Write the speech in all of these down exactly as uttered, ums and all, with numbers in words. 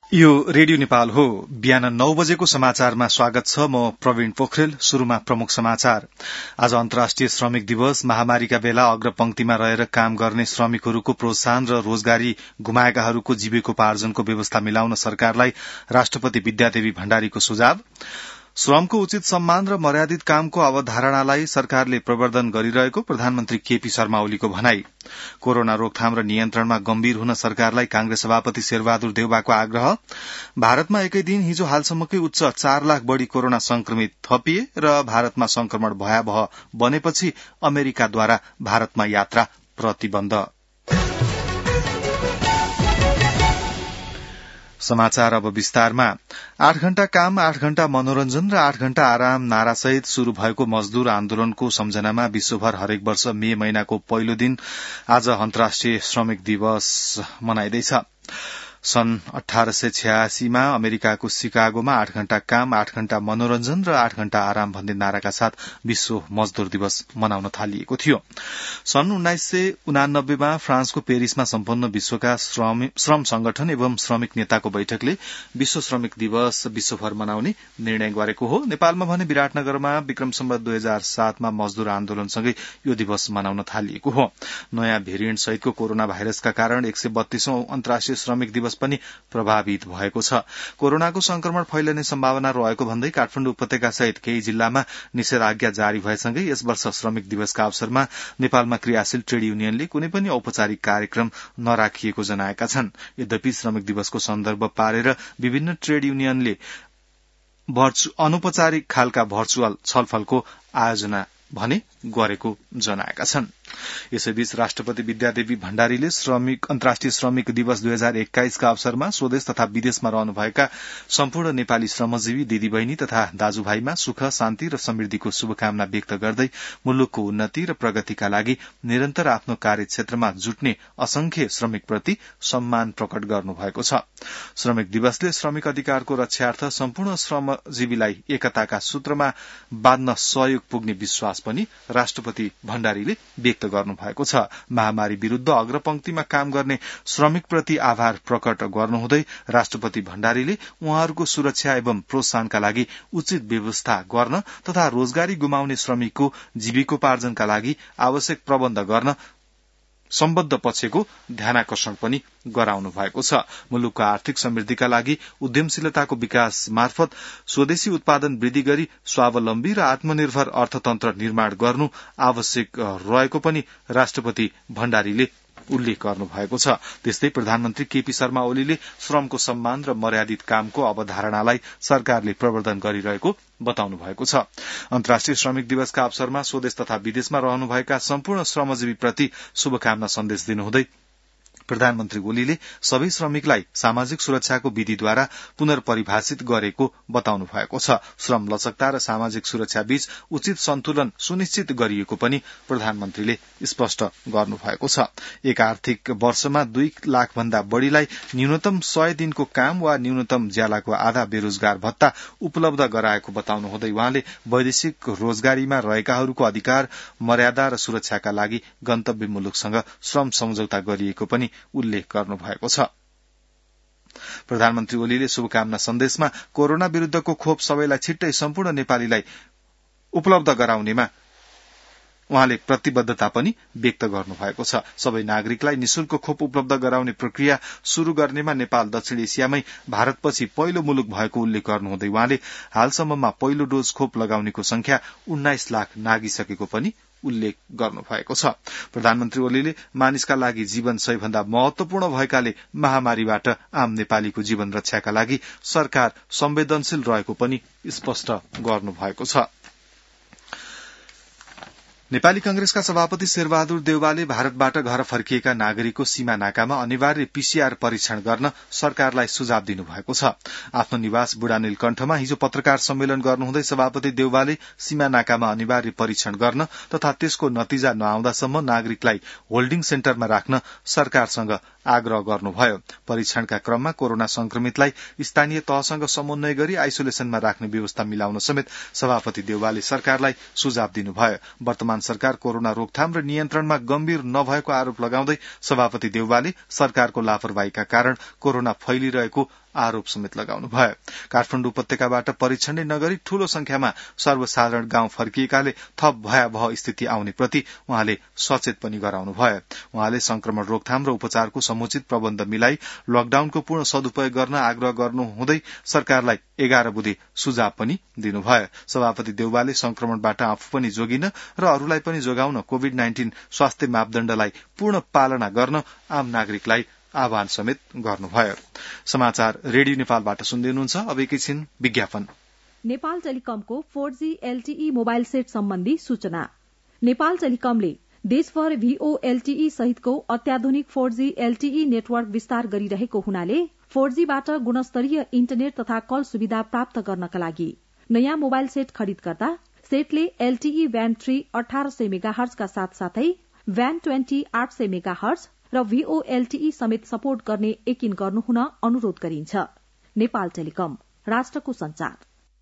यो रेडियो नेपाल हो। बिहान नौ बजेको समाचारमा स्वागत छ। म प्रवीण पोखरेल। शुरूमा प्रमुख समाचार। आज अन्तर्राष्ट्रिय श्रमिक दिवस। महामारीका बेला अग्रपंक्तिमा रहेर काम गर्ने श्रमिकहरूको प्रोत्साहन र रोजगारी गुमाएकाहरूको जीविकोपार्जनको व्यवस्था मिलाउन सरकारलाई राष्ट्रपति विद्यादेवी भण्डारीको सुझाव। श्रमको उचित सम्मान र मर्यादित कामको अवधारणालाई सरकारले प्रवर्धन गरिरहेको प्रधानमन्त्री केपी शर्मा ओलीको भनाई। कोरोना रोकथाम र नियन्त्रणमा गम्भीर हुन सरकारलाई कांग्रेस सभापति शेरबहादुर देउवाको आग्रह। भारतमा एकै दिन हिजो हालसम्मकै उच्च चार लाख बढ़ी कोरोना संक्रमित थपिए र भारतमा संक्रमण भयावह बनेपछि अमेरिकाद्वारा भारतमा यात्रा प्रतिबन्ध। समाचार अब विस्तारमा। आठ घण्टा काम, आठ घण्टा मनोरञ्जन र आठ घण्टा आराम नारासहित शुरू भएको मजदूर आन्दोलनको सम्झनामा विश्वभर हरेक वर्ष मे महिनाको पहिलो दिन आज अन्तर्राष्ट्रिय श्रमिक दिवस मनाइँदैछ। सन् अठार सय छयासीमा अमेरिकाको शिकागोमा आठ घण्टा काम, आठ घण्टा मनोरञ्जन र आठ घण्टा आराम भन्ने नाराका साथ विश्व मजदूर दिवस मनाउन थालिएको थियो। सन् उन्नाइस सय उनानब्बेमा फ्रान्सको पेरिसमा सम्पन्न विश्वका श्रम संगठन एवं श्रमिक नेताको बैठकले विश्व श्रमिक दिवस विश्वभर मनाउने निर्णय गरेको हो। नेपालमा भने विराटनगरमा विक्रम सम्वत दुई हजार सातमा मजदूर आन्दोलनसँगै यो दिवस मनाउन थालिएको हो। नयाँ भेरिएन्ट सहितको कोरोना भाइरसका कारण एक सय बत्तीसौं अन्तर्राष्ट्रिय श्रमिक दिवस पनि प्रभावित भएको छ। कोरोनाको संक्रमण फैलने सम्भावना रहेको भन्दै काठमाडौँ उपत्यका सहित केही जिल्लामा निषेधाज्ञा जारी भएसँगै यस वर्ष श्रमिक दिवसका अवसरमा नेपालमा क्रियाशील ट्रेड युनियनले कुनै पनि औपचारिक कार्यक्रम नराखिएको जनाएका छन्। यद्यपि श्रमिक दिवसको सन्दर्भ पारेर विभिन्न ट्रेड युनियनले अनौपचारिक खालका भर्चुअल छलफलको आयोजना भने गरेको जनाएका छन्। यसैबीच राष्ट्रपति विद्यादेवी भण्डारीले श्रमिक अन्तर्राष्ट्रिय श्रमिक दिवस दुई हजार एक्काइसका अवसरमा स्वदेश तथा विदेशमा रहनुभएका सम्पूर्ण नेपाली श्रमजीवी दिदीबहिनी तथा दाजुभाइमा सुख, शान्ति र समृद्धिको शुभकामना व्यक्त गर्दै मुलुकको उन्नति र प्रगतिका लागि निरन्तर आफ्नो कार्यक्षेत्रमा जुट्ने असंख्य श्रमिकप्रति सम्मान प्रकट गर्नुभएको छ। श्रमिक दिवसले श्रमिक अधिकारको रक्षार्थ सम्पूर्ण श्रमजीवीलाई एकताका सूत्रमा बाँध्न सहयोग पुग्ने विश्वास पनि राष्ट्रपति भण्डारीले व्यक्त गर्नुभएको छ। महामारी विरूद्ध अग्रपंक्तिमा काम गर्ने श्रमिकप्रति आभार प्रकट गर्नुहुँदै राष्ट्रपति भण्डारीले उहाँहरूको सुरक्षा एवं प्रोत्साहनका लागि उचित व्यवस्था गर्न तथा रोजगारी गुमाउने श्रमिकको जीविकोपार्जनका लागि आवश्यक प्रबन्ध गर्न सम्बद्ध पक्षको ध्यानाकर्षण पनि गराउनु भएको छ। मुलुकको आर्थिक समृद्धिका लागि उद्यमशीलताको विकास मार्फत स्वदेशी उत्पादन वृद्धि गरी स्वावलम्बी र आत्मनिर्भर अर्थतन्त्र निर्माण गर्नु आवश्यक रहेको पनि राष्ट्रपति भण्डारीले उल्लेख गर्नुभएको छ। त्यस्तै प्रधानमन्त्री केपी शर्मा ओलीले श्रमको सम्मान र मर्यादित कामको अवधारणालाई सरकारले प्रवर्धन गरिरहेको बताउनु भएको छ। अन्तर्राष्ट्रिय श्रमिक दिवसका अवसरमा स्वदेश तथा विदेशमा रहनुभएका सम्पूर्ण श्रमजीवीप्रति शुभकामना सन्देश दिनुहुँदै प्रधानमन्त्री ओलीले सबै श्रमिकलाई सामाजिक सुरक्षाको विधिद्वारा पुनर्परिभाषित गरेको बताउनु भएको छ। श्रम लचकता र सामाजिक सुरक्षा बीच उचित सन्तुलन सुनिश्चित गरिएको पनि प्रधानमन्त्रीले स्पष्ट गर्नुभएको छ। एक आर्थिक वर्षमा दुई लाख भन्दा बढ़ीलाई न्यूनतम सय दिनको काम वा न्यूनतम ज्यालाको आधा बेरोजगार भत्ता उपलब्ध गराएको बताउनु हुँदै उहाँले वैदेशिक रोजगारीमा रहेकाहरूको अधिकार, मर्यादा र सुरक्षाका लागि गन्तव्य मुलुकसँग श्रम सम्झौता गरिएको पनि उल्लेख गर्नुभएको छ। प्रधानमन्त्री ओलीले शुभकामना सन्देशमा कोरोना विरूद्धको खोप सबैलाई छिट्टै सम्पूर्ण नेपालीलाई उपलब्ध गराउनेमा उहाँले प्रतिबद्धता पनि व्यक्त गर्नुभएको छ। सबै नागरिकलाई निशुल्क खोप उपलब्ध गराउने प्रक्रिया शुरू गर्नेमा नेपाल दक्षिण एसियामै भारतपछि पहिलो मुलुक भएको उल्लेख गर्नुहुँदै उहाँले हालसम्ममा पहिलो डोज खोप लगाउनेको संख्या उन्नाइस लाख नागिसकेको पनि उल्लेख गर्नुभएको छ। प्रधानमन्त्री ओलीले मानिसका लागि जीवन सबैभन्दा महत्वपूर्ण भएकाले महामारीबाट आम नेपालीको जीवन रक्षाका लागि सरकार संवेदनशील रहेको पनि स्पष्ट गर्नुभएको छ। नेपाली कांग्रेसका सभापति शेरबहादुर देउवाले भारतबाट घर फर्किएका नागरिकको सीमा नाकामा अनिवार्य पीसीआर परीक्षण गर्न सरकारलाई सुझाव दिनुभएको छ। आफ्नो निवास बुढानीलकण्ठमा हिजो पत्रकार सम्मेलन गर्नुहुँदै सभापति देउवाले सीमा नाकामा अनिवार्य परीक्षण गर्न तथा त्यसको नतिजा नआउँदासम्म नागरिकलाई होल्डिङ सेन्टरमा राख्न सरकारसँग आग्रह गर्नुभयो। परीक्षणका क्रममा कोरोना संक्रमितलाई स्थानीय तहसँग समन्वय गरी आइसोलेसनमा राख्ने व्यवस्था मिलाउन समेत सभापति देउवाले सरकारलाई सुझाव दिनुभयो। वर्तमान सरकार कोरोना रोकथाम र नियन्त्रणमा गम्भीर नभएको आरोप लगाउँदै सभापति देउवाले सरकारको लापरवाहीका कारण कोरोना फैलिरहेको आरोप समेत लगाउनुभयो। काठमाडौँ उपत्यकाबाट परीक्षण नै नगरी ठूलो संख्यामा सर्वसाधारण गाउँ फर्किएकाले थप भयावह स्थिति आउने प्रति उहाँले सचेत पनि गराउनुभयो। उहाँले संक्रमण रोकथाम र उपचारको समुचित प्रबन्ध मिलाई लकडाउनको पूर्ण सदुपयोग गर्न आग्रह गर्नुहुँदै सरकारलाई एघार बुँदे सुझाव पनि दिनुभयो। सभापति देउवाले संक्रमणबाट आफू पनि जोगिन र अरूलाई पनि जोगाउन कोविड नाइन्टीन स्वास्थ्य मापदण्डलाई पूर्ण पालना गर्न आम नागरिकलाई आह्वान समेत गर्नुभयो। समाचार रेडियो नेपालबाट सुन्दै हुनुहुन्छ। अब एकैछिन विज्ञापन। नेपाल टेलिकमको four G LTE mobile set सम्बन्धी सूचना। नेपाल टेलिकमले देशभर भीओ एलटीई सहितको अत्याधुनिक फोर जी एलटीई नेटवर्क विस्तार गरिरहेको हुनाले फोर जी बाट गुणस्तरीय इन्टरनेट तथा कल सुविधा प्राप्त गर्नका लागि नयाँ मोबाइल सेट खरिद गर्दा सेटले एलटीई ब्यान्ड थ्री अठार सय मेगाहर्जका साथसाथै ब्यान्ड ट्वेन्टी आठ सय मेगाहर्ज र भीओ एलटीई समेत सपोर्ट गर्ने यकिन गर्नुहुन अनुरोध गरिन्छ। नेपाल टेलिकम, राष्ट्रको संचार।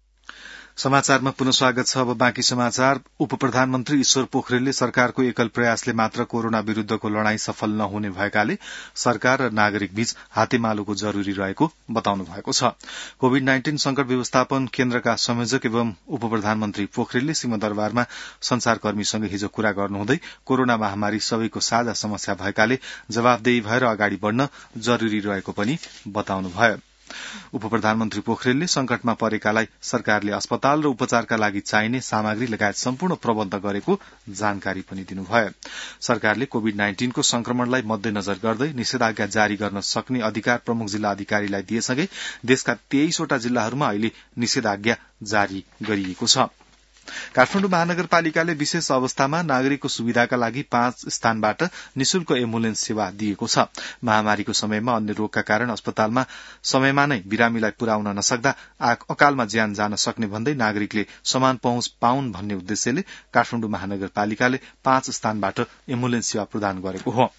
समाचारमा पुनः स्वागत छ। अब बाँकी समाचार। उप प्रधानमन्त्री ईश्वर पोखरेलले सरकारको एकल प्रयासले मात्र कोरोना विरूद्धको लड़ाई सफल नहुने भएकाले सरकार र नागरिक बीच हातेमालोको जरूरी रहेको बताउनु भएको छ। कोविड नाइन्टीन संकट व्यवस्थापन केन्द्रका संयोजक एवं उप प्रधानमन्त्री पोखरेलले सिंहदरबारमा संचारकर्मीसँग हिजो कुरा गर्नुहुँदै कोरोना महामारी सबैको साझा समस्या भएकाले जवाफदेही भएर अगाडि बढ़न जरूरी रहेको पनि बताउनुभयो। उप प्रधानमन्त्री पोखरेलले संकटमा परेकालाई सरकारले अस्पताल र उपचारका लागि चाहिने सामग्री लगायत सम्पूर्ण प्रबन्ध गरेको जानकारी पनि दिनुभयो। सरकारले कोविड नाइन्टीनको संक्रमणलाई मध्यनजर गर्दै निषेधाज्ञा जारी गर्न सक्ने अधिकार प्रमुख जिल्ला अधिकारीलाई दिएसँगै देशका तेइसवटा जिल्लाहरूमा अहिले निषेधाज्ञा जारी गरिएको छ। काठमाडौँ महानगरपालिकाले विशेष अवस्थामा नागरिकको सुविधाका लागि पाँच स्थानबाट निशुल्क एम्बुलेन्स सेवा दिएको छ। महामारीको समयमा अन्य रोगका कारण अस्पतालमा समयमा नै बिरामीलाई पुर्याउन नसक्दा अकालमा ज्यान जान सक्ने भन्दै नागरिकले समान पहुँच पाउन् भन्ने उद्देश्यले काठमाडौँ महानगरपालिकाले पाँच स्थानबाट एम्बुलेन्स सेवा प्रदान गरेको हो।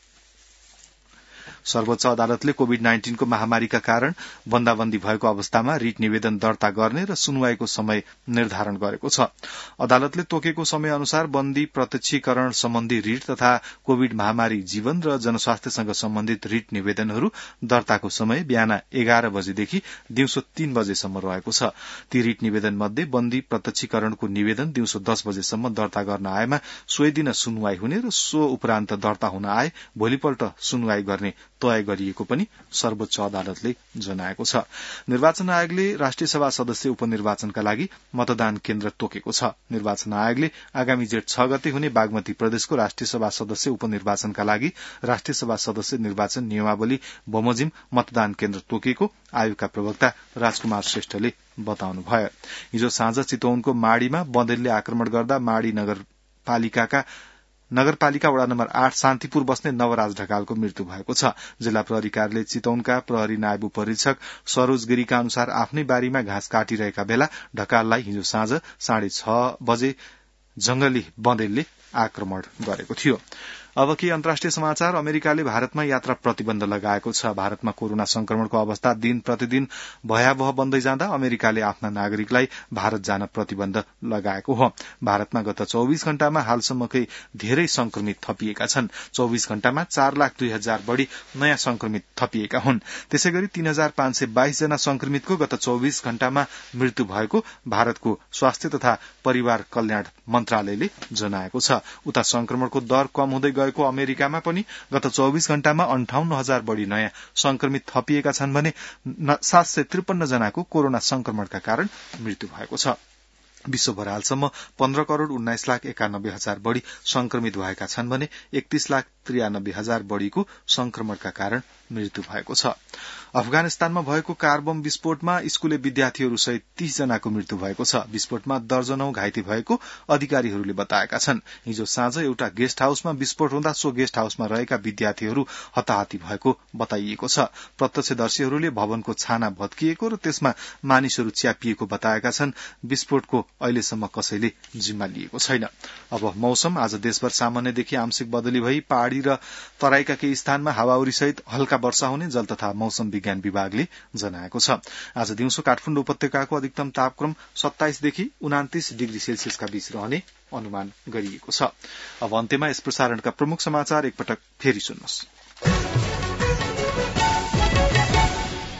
सर्वोच्च अदालतले कोविड नाइन्टीनको महामारीका कारण बन्दाबन्दी भएको अवस्थामा रिट निवेदन दर्ता गर्ने र सुनवाईको समय निर्धारण गरेको छ। अदालतले तोकेको समय अनुसार बन्दी प्रत्यक्षीकरण सम्बन्धी रिट तथा कोविड महामारी जीवन र जनस्वास्थ्यसँग सम्बन्धित रिट निवेदनहरू दर्ताको समय बिहान एघार बजेदेखि दिउँसो तीन बजेसम्म रहेको छ। ती रिट निवेदन मध्ये बन्दी प्रत्यक्षीकरणको निवेदन दिउँसो दस बजेसम्म दर्ता गर्न आएमा सोही दिन सुनवाई हुने र सो उपरान्त दर्ता हुन आए भोलिपल्ट सुनवाई गर्ने तय गरिएको पनि सर्वोच्च अदालतले जनाएको छ। निर्वाचन आयोगले राष्ट्रिय सभा सदस्य उपनिर्वाचनका लागि मतदान केन्द्र तोकेको छ। निर्वाचन आयोगले आगामी जेठ छ गते हुने बागमती प्रदेशको राष्ट्रिय सभा सदस्य उपनिर्वाचनका लागि राष्ट्रिय सभा सदस्य निर्वाचन नियमावली बमोजिम मतदान केन्द्र तोकेको आयोगका प्रवक्ता राजकुमार श्रेष्ठले बताउनुभयो। हिजो साँझ चितवनको माडीमा बँदेलले आक्रमण गर्दा माडी नगरपालिकाका नगरपालिका वडा नम्बर आठ शान्तिपुर बस्ने नवराज ढकालको मृत्यु भएको छ। जिल्ला प्रहरी कार्यालय चितवनका प्रहरी नायब उपरीक्षक सरोज गिरीका अनुसार आफ्नै बारीमा घाँस काटिरहेका बेला ढकाललाई हिजो साँझ साढे छ बजे जंगली बँदेलले आक्रमण गरेको थियो। अब के अन्तर्राष्ट्रिय समाचार। अमेरिकाले भारतमा यात्रा प्रतिबन्ध लगाएको छ। भारतमा कोरोना संक्रमणको अवस्था दिन प्रतिदिन भयावह बन्दै जाँदा अमेरिकाले आफ्ना नागरिकलाई भारत जान प्रतिबन्ध लगाएको हो। भारतमा गत चौविस घण्टामा हालसम्मकै धेरै संक्रमित थपिएका छन्। चौविस घण्टामा चार लाख दुई हजार बढ़ी नयाँ संक्रमित थपिएका हुन्। त्यसै गरी तीन हजार पाँच सय बाइस जना संक्रमितको गत चौविस घण्टामा मृत्यु भएको भारतको स्वास्थ्य तथा परिवार कल्याण मन्त्रालयले जनाएको छ। उता संक्रमणको दर कम हुँदै गएको अमेरिकामा पनि गत चौविस घण्टामा अन्ठाउन्न हजार बढ़ी नयाँ संक्रमित थपिएका छन् भने सात सय त्रिपन्न जनाको कोरोना संक्रमणका कारण मृत्यु भएको छ। विश्वभर हालसम्म पन्ध्र करोड़ उन्नाइस लाख एकानब्बे हजार बढ़ी संक्रमित भएका छन् भने एकतीस लाख त्रियानब्बे हजार बढ़ीको संक्रमणका कारण मृत्यु भएको छ। अफगानिस्तानमा भएको कार बम विस्फोटमा स्कूले विद्यार्थीहरू सहित तीस जनाको मृत्यु भएको छ। विस्फोटमा दर्जनौं घाइते भएको अधिकारीहरूले बताएका छन्। हिजो साँझ एउटा गेस्ट हाउसमा विस्फोट हुँदा सो गेस्ट हाउसमा रहेका विद्यार्थीहरू हताहती भएको बताइएको छ। प्रत्यक्षदर्शीहरूले भवनको छाना भत्किएको र त्यसमा मानिसहरू च्यापिएको बताएका छन्। विस्फोटको अहिलेसम्म कसैले जिम्मा लिएको छैन। अब मौसम। आज देशभर सामान्यदेखि आंशिक बदली भई पहाड़ी र तराईका केही स्थानमा हावाहुरी सहित हल्का वर्षा हुने जल तथा मौसम विज्ञान विभागले जनाएको छ। आज दिउँसो काठमाडौँ उपत्यकाको अधिकतम तापक्रम सत्ताइसदेखि उनातिस डिग्री सेल्सियसका बीच रहने अनुमान गरिएको छ। अब अन्त्यमा यस प्रसारणका प्रमुख समाचार एकपटक फेरि सुन्नुहोस्।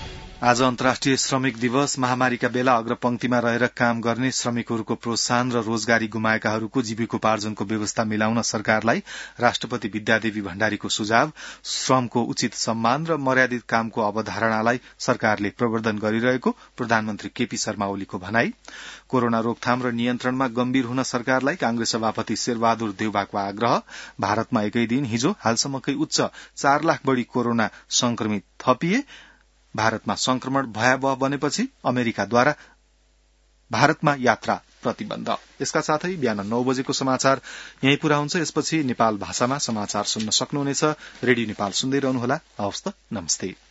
आज अन्तर्राष्ट्रिय श्रमिक दिवस। महामारीका बेला अग्रपंक्तिमा रहेर काम गर्ने श्रमिकहरूको प्रोत्साहन र रोजगारी गुमाएकाहरूको जीविकोपार्जनको व्यवस्था मिलाउन सरकारलाई राष्ट्रपति विद्यादेवी भण्डारीको सुझाव। श्रमको उचित सम्मान र मर्यादित कामको अवधारणालाई सरकारले प्रवर्धन गरिरहेको प्रधानमन्त्री केपी शर्मा ओलीको भनाई। कोरोना रोकथाम र नियन्त्रणमा गम्भीर हुन सरकारलाई कांग्रेस सभापति शेरबहादुर देउवाको आग्रह। भारतमा एकै दिन हिजो हालसम्मकै उच्च चार लाख बढ़ी कोरोना संक्रमित थपिए। भारतमा संक्रमण भयावह बनेपछि अमेरिकाद्वारा भारतमा यात्रा प्रतिबन्ध। यसका साथै बिहान नौ बजेको समाचार यही पूरा हुन्छ। यसपछि नेपाल भाषामा समाचार सुन्न सक्नुहुनेछ। रेडियो नेपाल सुन्दै रहनुहोला। हवस् त, नमस्ते।